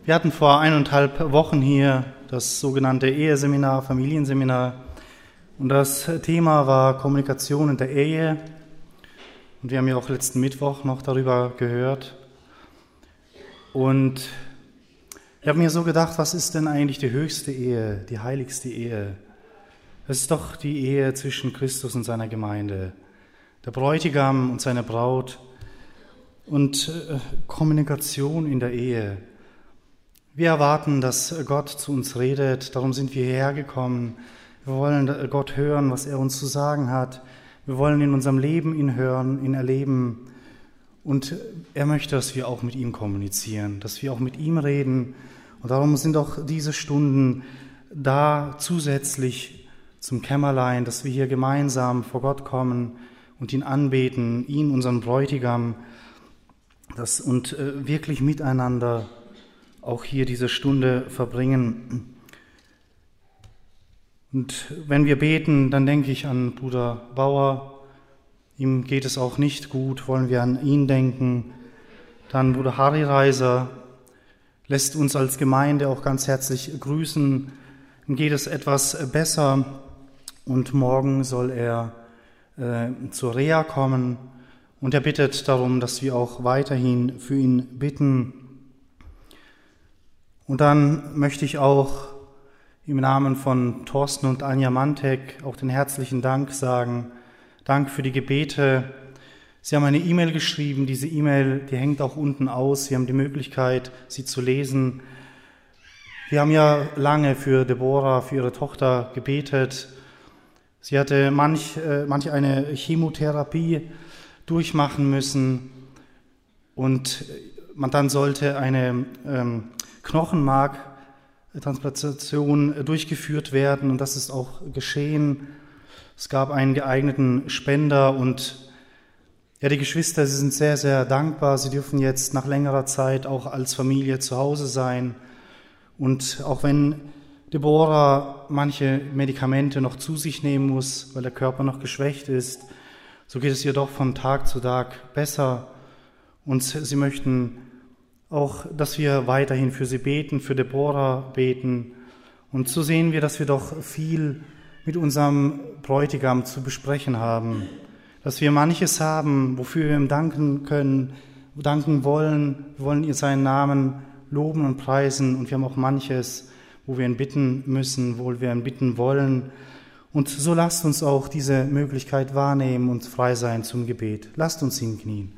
Wir hatten vor 1,5 Wochen hier das sogenannte Eheseminar, Familienseminar. Und das Thema war Kommunikation in der Ehe. Und wir haben ja auch letzten Mittwoch noch darüber gehört. Und ich habe mir so gedacht, was ist denn eigentlich die höchste Ehe, die heiligste Ehe? Es ist doch die Ehe zwischen Christus und seiner Gemeinde, der Bräutigam und seine Braut und Kommunikation in der Ehe. Wir erwarten, dass Gott zu uns redet, darum sind wir hierher gekommen. Wir wollen Gott hören, was er uns zu sagen hat. Wir wollen in unserem Leben ihn hören, ihn erleben. Und er möchte, dass wir auch mit ihm kommunizieren, dass wir auch mit ihm reden. Und darum sind auch diese Stunden da zusätzlich zum Kämmerlein, dass wir hier gemeinsam vor Gott kommen und ihn anbeten, ihn, unseren Bräutigam, und wirklich miteinander auch hier diese Stunde verbringen. Und wenn wir beten, dann denke ich an Bruder Bauer. Ihm geht es auch nicht gut, wollen wir an ihn denken. Dann Bruder Harry Reiser lässt uns als Gemeinde auch ganz herzlich grüßen. Ihm geht es etwas besser und morgen soll er zur Reha kommen. Und er bittet darum, dass wir auch weiterhin für ihn bitten. Und dann möchte ich auch im Namen von Thorsten und Anja Mantek auch den herzlichen Dank sagen. Dank für die Gebete. Sie haben eine E-Mail geschrieben. Diese E-Mail, die hängt auch unten aus. Sie haben die Möglichkeit, sie zu lesen. Wir haben ja lange für Deborah, für ihre Tochter gebetet. Sie hatte manch eine Chemotherapie durchmachen müssen und dann sollte eine Knochenmarktransplantation durchgeführt werden und das ist auch geschehen. Es gab einen geeigneten Spender und ja, die Geschwister, sie sind sehr, sehr dankbar. Sie dürfen jetzt nach längerer Zeit auch als Familie zu Hause sein. Und auch wenn Deborah manche Medikamente noch zu sich nehmen muss, weil der Körper noch geschwächt ist, so geht es ihr doch von Tag zu Tag besser. Und sie möchten auch, dass wir weiterhin für sie beten, für Deborah beten. Und so sehen wir, dass wir doch viel mit unserem Bräutigam zu besprechen haben. Dass wir manches haben, wofür wir ihm danken können, danken wollen. Wir wollen ihr seinen Namen loben und preisen. Und wir haben auch manches, wo wir ihn bitten müssen, wo wir ihn bitten wollen. Und so lasst uns auch diese Möglichkeit wahrnehmen und frei sein zum Gebet. Lasst uns hinknien.